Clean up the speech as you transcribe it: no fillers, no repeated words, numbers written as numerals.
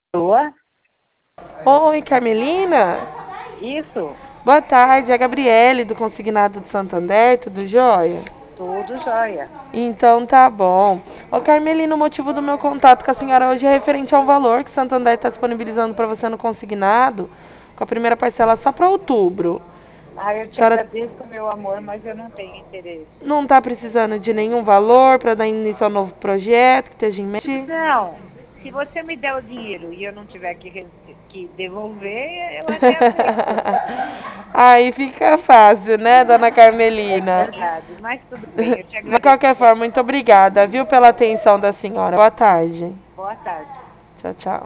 Boa? Oi, Carmelina. Isso, Boa tarde, é a Gabriele do Consignado de Santander, tudo jóia? tudo jóia. Então tá bom. Ô Carmelina, o motivo do meu contato com a senhora hoje é referente ao valor que Santander está disponibilizando para você no consignado, com a primeira parcela só para outubro. Ah, eu A te senhora agradeço, meu amor, mas eu não tenho interesse. não está precisando de nenhum valor para dar início ao novo projeto que esteja em mente? Não, se você me der o dinheiro e eu não tiver que devolver, eu até aceito. Aí fica fácil, né, dona É Carmelina? verdade, mas tudo bem, eu te De agradeço. qualquer forma, muito obrigada, viu, pela atenção da senhora. Boa tarde. Boa tarde. Tchau, tchau.